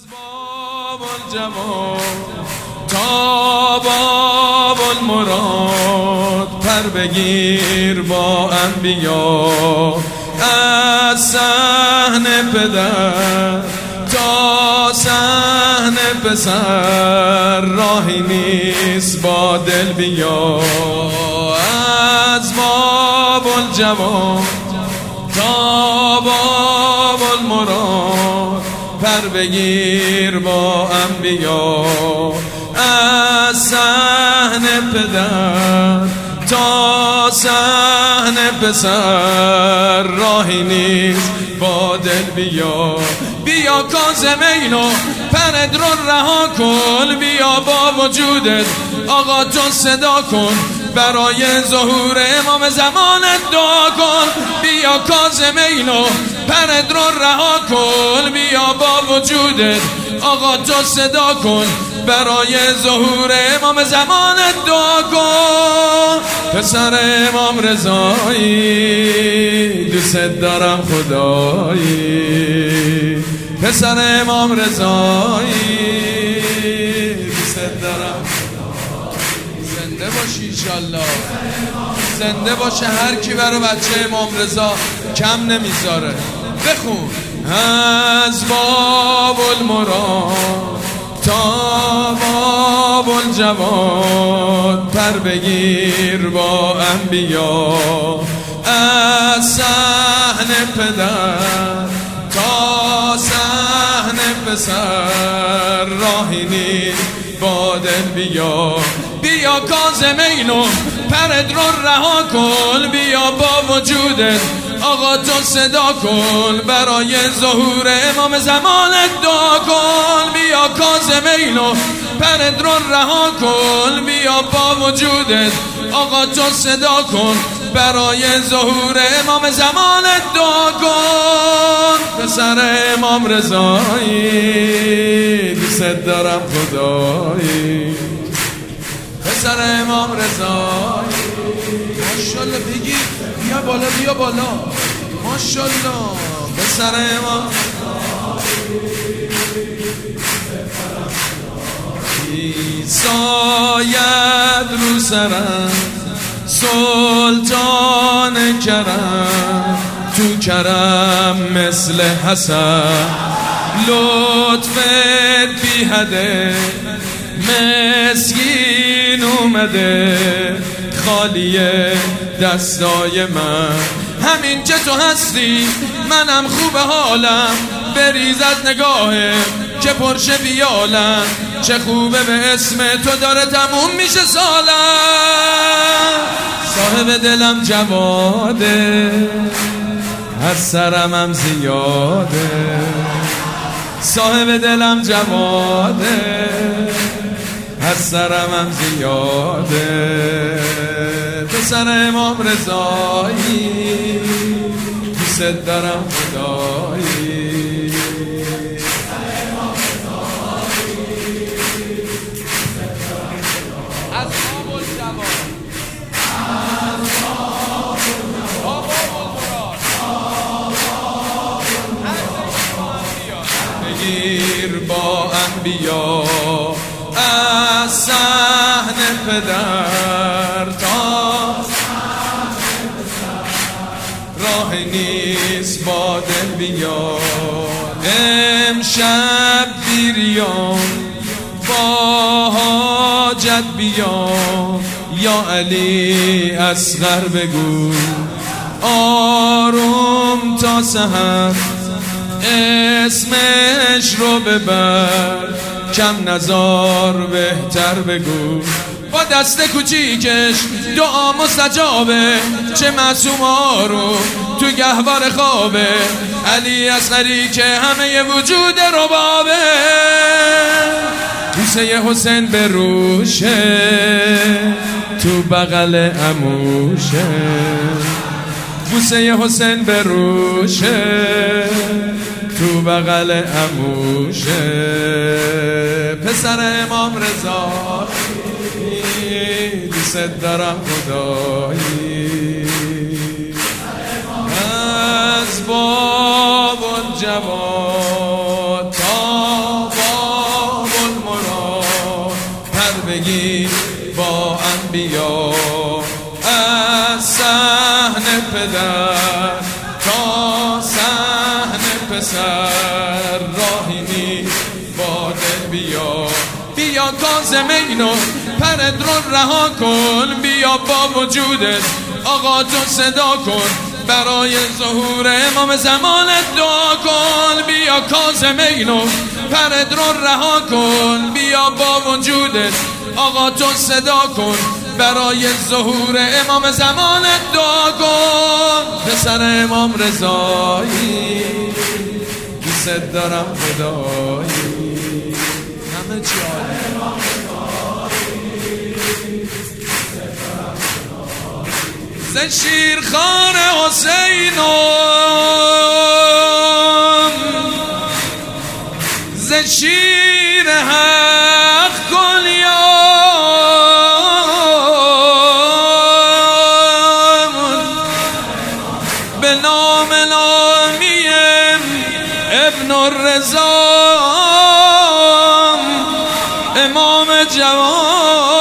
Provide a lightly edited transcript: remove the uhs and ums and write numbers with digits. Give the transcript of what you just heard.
باب الجواد تا باب المراد، پر بگیر با انبیا از صحن پدر تا صحن پسر، راهی نیست با دل بیا. از باب الجواد تا باب المراد، پر بگیر با انبیا از صحن پدر تا صحن پسر، راهی نیست با دل بیا. بیا کاظمینو پرد رو رها کن، بیا با وجودت آقا تو صدا کن، برای ظهور امام زمانت دعا کن. بیا کاظمینو پرد رو رها کن، بیا با وجودت آقا تو صدا کن، برای ظهور امام زمانت دعا کن. پسر امام رضایی دوست دارم خدایی، پسر امام رضایی دوست دارم خدایی. زنده باشی انشالله، زنده باشه هر کی برای بچه امام رضا کم نمیذاره. بخون از باب المراد تا باب الجواد، پر بگیر با انبیا از صحن پدر تا صحن پسر، راهی نیست با دل بیا. بیا کاظمینو پرد رو رها کن، بیا با وجودت آقا تو صدا کن، برای ظهور امام زمانت دعا کن. بیا کاظمینو پرد رو رها کن، بیا با وجودت آقا تو صدا کن، برای ظهور امام زمانت دعا کن. پسر امام رضایی دوست دارم خدایی، پسر امام رضایی ماشالله بگیر بیا بالا بیا بالا ماشالله. پسر امام ساید رو سرم سلطان کرم، تو کرم مثل حسن لطفت بی حده، مسکین اومده خالی دستای من. همین که تو هستی منم خوب حالم، بریزد نگاهه که پرشه بیالم، چه خوبه به اسم تو داره تموم میشه سالم. صاحب دلم جواده از سرمم زیاده، صاحب دلم جواده از سرمم زیاده. پسر امام رضایی دوست دارم خدایی، از باب الجواد بگیر با انبیا از صحن پدر تا راه نیست با دل بیا. امشب بیریام با حاجت بیام، یا علی اصغر بگو آروم تا سحر، اسمش رو ببر کم نزار بهتر بگو. با دست کوچیکش دعا مستجابه، چه معصوم آروم تو گهوار خوابه، علی اصغری که همه وجود ربابه. بوسه حسین به روشه تو بغل عموشه، بوسه حسین به روشه تو بغل عموشه. پسر امام رضایی دوست دارم خدایی، از باب الجواد تا زندگی با انبیا، از صحن پدر تا صحن پسر، راهی نیست با دل بیا. بیا کاظم اینو پرد رو رها کن، بیا با وجودت آقا تو صدا کن، برای ظهور امام زمانت دعا کن. بیا کاظم اینو پرد رو رها کن، بیا با وجودت آقا تو صدا کن، برای ظهور امام زمانت دعا کن. پسر امام رضایی دوست دارم خدایی، همه چی ز شیرخوان حسینم، ز شیر حق کلیام، به نام نامیم ابن الرضا امام جوان.